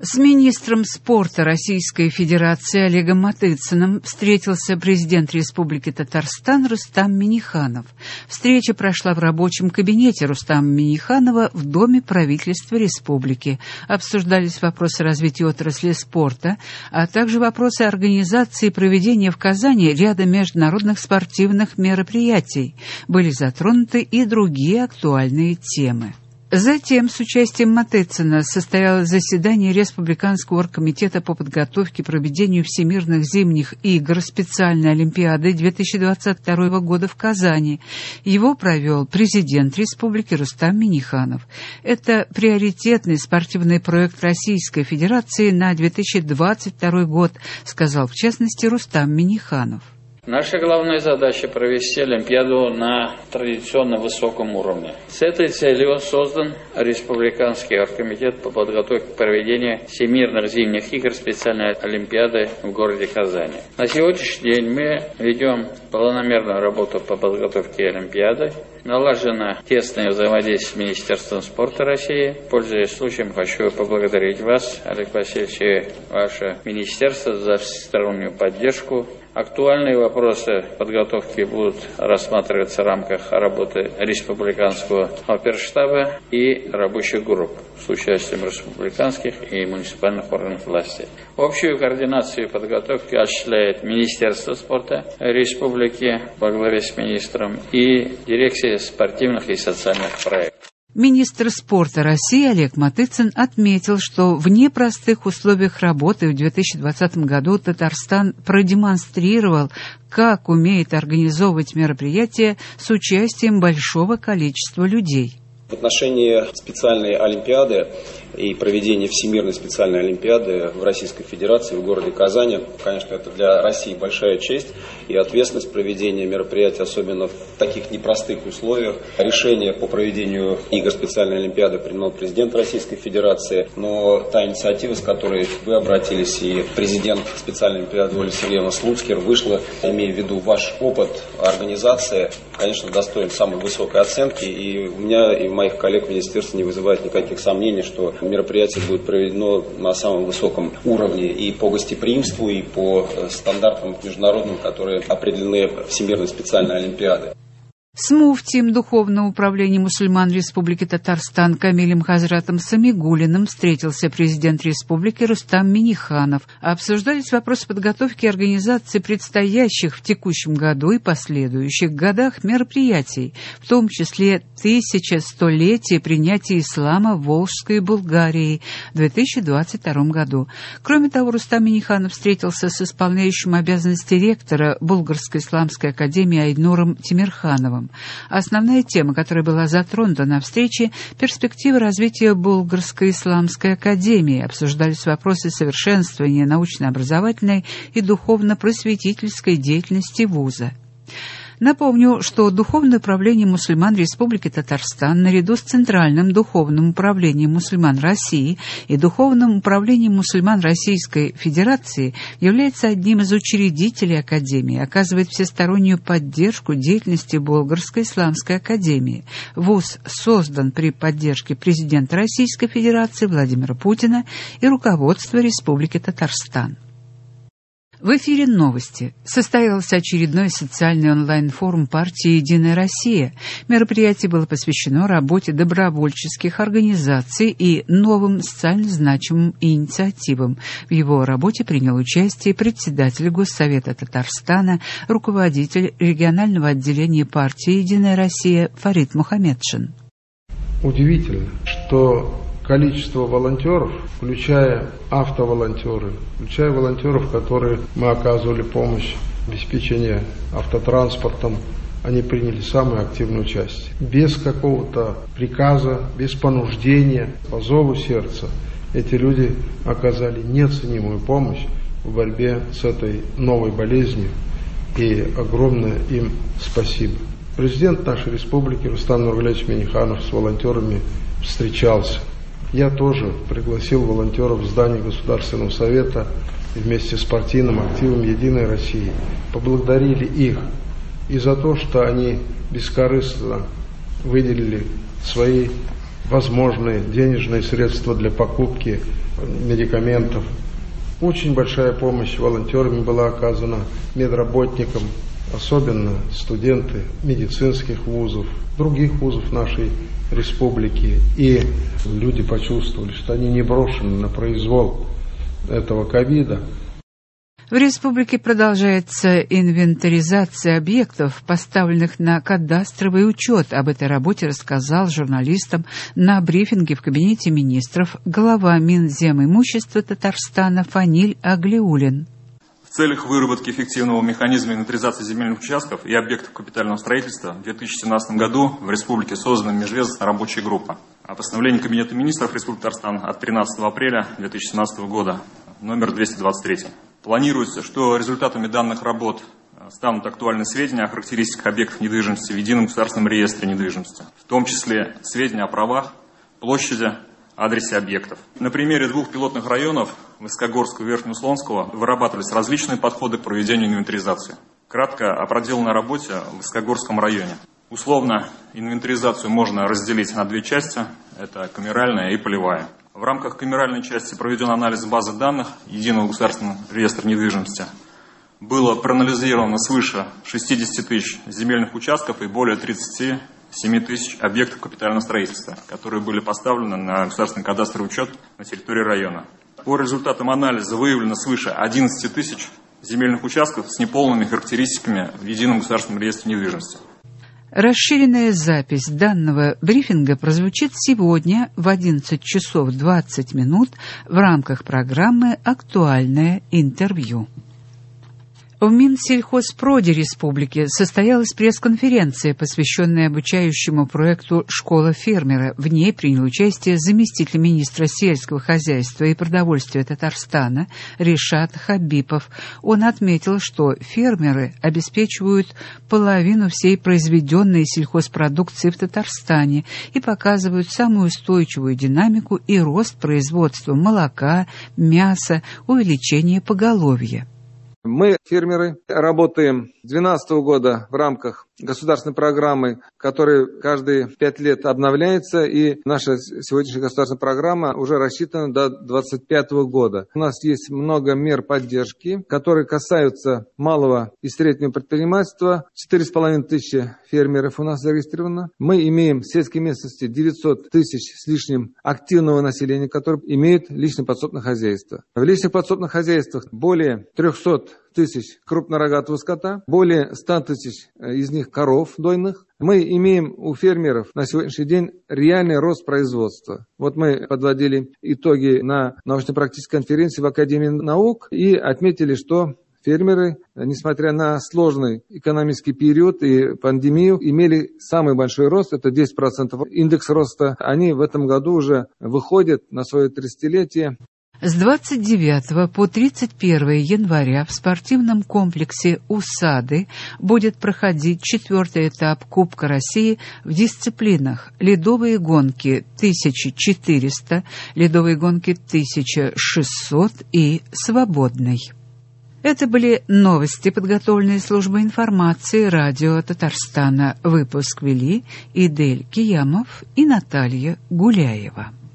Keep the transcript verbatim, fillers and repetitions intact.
С министром спорта Российской Федерации Олегом Матыцыным встретился президент Республики Татарстан Рустам Минниханов. Встреча прошла в рабочем кабинете Рустама Минниханова в Доме правительства республики. Обсуждались вопросы развития отрасли спорта, а также вопросы организации и проведения в Казани ряда международных спортивных мероприятий. Были затронуты и другие актуальные темы. Затем с участием Матыцына состоялось заседание Республиканского оргкомитета по подготовке к проведению Всемирных зимних игр специальной Олимпиады две тысячи двадцать второго года в Казани. Его провел президент республики Рустам Минниханов. Это приоритетный спортивный проект Российской Федерации на две тысячи двадцать второй год, сказал в частности Рустам Минниханов. Наша главная задача – провести Олимпиаду на традиционно высоком уровне. С этой целью создан Республиканский оргкомитет по подготовке к проведению Всемирных зимних игр специальной Олимпиады в городе Казани. На сегодняшний день мы ведем планомерную работу по подготовке Олимпиады. Налажено тесное взаимодействие с Министерством спорта России. Пользуясь случаем, хочу поблагодарить вас, Олег Васильевич, и ваше министерство за всестороннюю поддержку. Актуальные вопросы подготовки будут рассматриваться в рамках работы Республиканского оперштаба и рабочих групп с участием республиканских и муниципальных органов власти. Общую координацию подготовки осуществляет Министерство спорта Республики во главе с министром и Дирекция спортивных и социальных проектов. Министр спорта России Олег Матыцын отметил, что в непростых условиях работы в две тысячи двадцатом году Татарстан продемонстрировал, как умеет организовывать мероприятия с участием большого количества людей. В отношении специальной Олимпиады и проведения Всемирной специальной Олимпиады в Российской Федерации, в городе Казани, конечно, это для России большая честь и ответственность проведения мероприятий, особенно в таких непростых условиях. Решение по проведению игр специальной Олимпиады принимал президент Российской Федерации, но та инициатива, с которой вы обратились, и президент специальной Олимпиады Ольга Сергеевна Слуцкер вышла, имея в виду ваш опыт организации, конечно, достоин самой высокой оценки, и у меня и у моих коллег в министерстве не вызывает никаких сомнений, что мероприятие будет проведено на самом высоком уровне и по гостеприимству, и по стандартам международным, которые определены Всемирной специальной Олимпиадой. С муфтием Духовного управления мусульман Республики Татарстан Камилем Хазратом Самигуллиным встретился президент республики Рустам Минниханов. Обсуждались вопросы подготовки и организации предстоящих в текущем году и последующих годах мероприятий, в том числе тысячестолетие принятия ислама в Волжской Булгарии в две тысячи двадцать втором году. Кроме того, Рустам Минниханов встретился с исполняющим обязанности ректора Булгарской исламской академии Айнуром Тимирхановым. Основная тема, которая была затронута на встрече – перспективы развития Булгарской исламской академии. Обсуждались вопросы совершенствования научно-образовательной и духовно-просветительской деятельности вуза. Напомню, что Духовное управление мусульман Республики Татарстан наряду с Центральным духовным управлением мусульман России и Духовным управлением мусульман Российской Федерации является одним из учредителей Академии, оказывает всестороннюю поддержку деятельности Булгарской исламской академии. Вуз создан при поддержке президента Российской Федерации Владимира Путина и руководства Республики Татарстан. В эфире новости. Состоялся очередной социальный онлайн-форум партии «Единая Россия». Мероприятие было посвящено работе добровольческих организаций и новым социально значимым инициативам. В его работе принял участие председатель Госсовета Татарстана, руководитель регионального отделения партии «Единая Россия» Фарид Мухамедшин. Удивительно, что количество волонтеров, включая автоволонтеры, включая волонтеров, которые мы оказывали помощь в обеспечении автотранспортом, они приняли самое активное участие. Без какого-то приказа, без понуждения, по зову сердца эти люди оказали неоценимую помощь в борьбе с этой новой болезнью, и огромное им спасибо. Президент нашей республики Рустам Нургалиевич Минниханов с волонтерами встречался. Я тоже пригласил волонтеров в здание Государственного совета и вместе с партийным активом «Единой России». Поблагодарили их и за то, что они бескорыстно выделили свои возможные денежные средства для покупки медикаментов. Очень большая помощь волонтерами была оказана медработникам, особенно студенты медицинских вузов, других вузов нашей республики. И люди почувствовали, что они не брошены на произвол этого ковида. В республике продолжается инвентаризация объектов, поставленных на кадастровый учет. Об этой работе рассказал журналистам на брифинге в Кабинете министров глава Минземимущества Татарстана Фаниль Аглиулин. В целях выработки эффективного механизма инвентаризации земельных участков и объектов капитального строительства в две тысячи семнадцатом году в республике создана межведомственная рабочая группа. А постановление Кабинета министров Республики Татарстан от тринадцатого апреля две тысячи семнадцатого года, номер двести двадцать три. Планируется, что результатами данных работ станут актуальны сведения о характеристиках объектов недвижимости в Едином государственном реестре недвижимости, в том числе сведения о правах, площади, адресе объектов. На примере двух пилотных районов, Высокогорского и Верхнеуслонского, вырабатывались различные подходы к проведению инвентаризации. Кратко о проделанной работе в Высокогорском районе. Условно, инвентаризацию можно разделить на две части, это камеральная и полевая. В рамках камеральной части проведен анализ базы данных Единого государственного реестра недвижимости. Было проанализировано свыше шестидесяти тысяч земельных участков и более тридцати семи тысяч объектов капитального строительства, которые были поставлены на государственный кадастровый учет на территории района. По результатам анализа выявлено свыше одиннадцати тысяч земельных участков с неполными характеристиками в Едином государственном реестре недвижимости. Расширенная запись данного брифинга прозвучит сегодня в одиннадцать часов двадцать минут в рамках программы «Актуальное интервью». В Минсельхозпроде республики состоялась пресс-конференция, посвященная обучающему проекту «Школа фермера». В ней принял участие заместитель министра сельского хозяйства и продовольствия Татарстана Ришат Хабипов. Он отметил, что фермеры обеспечивают половину всей произведенной сельхозпродукции в Татарстане и показывают самую устойчивую динамику и рост производства молока, мяса, увеличение поголовья. Мы, фермеры, работаем с две тысячи двенадцатого года в рамках государственной программы, которая каждые пять лет обновляется, и наша сегодняшняя государственная программа уже рассчитана до две тысячи двадцать пятого года. У нас есть много мер поддержки, которые касаются малого и среднего предпринимательства. четыре с половиной тысячи фермеров у нас зарегистрировано. Мы имеем в сельской местности девятьсот тысяч с лишним активного населения, которое имеет личное подсобное хозяйство. В личных подсобных хозяйствах более трехсот тысяч крупнорогатого скота, более ста тысяч из них коров дойных. Мы имеем у фермеров на сегодняшний день реальный рост производства. Вот мы подводили итоги на научно-практической конференции в Академии наук и отметили, что фермеры, несмотря на сложный экономический период и пандемию, имели самый большой рост, это десять процентов индекс роста. Они в этом году уже выходят на свое тридцатилетие. С двадцать девятого по тридцать первое января в спортивном комплексе «Усады» будет проходить четвертый этап Кубка России в дисциплинах ледовые гонки тысяча четыреста, ледовые гонки тысяча шестьсот и свободный. Это были новости, подготовленные службой информации радио Татарстана. Выпуск вели Идель Киямов и Наталья Гуляева.